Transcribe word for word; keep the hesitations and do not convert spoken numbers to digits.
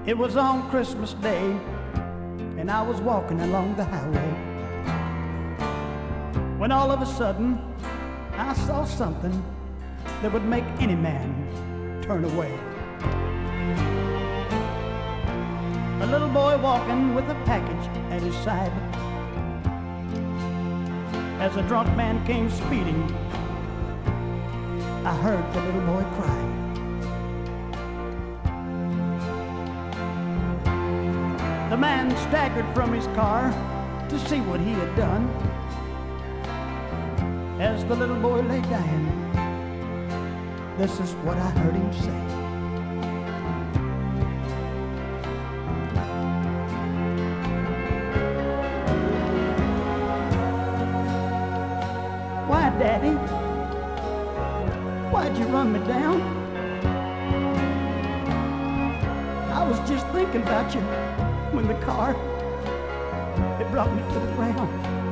It was on Christmas Day, and I was walking along the highway, when all of a sudden I saw something that would make any man turn away. A little boy walking with a package at his side, as a drunk man came speeding, I heard the little boy cry. The man staggered from his car to see what he had done. As the little boy lay dying, this is what I heard him say. Why, Daddy? Why'd you run me down? I was just thinking about you when the car, it brought me to the ground.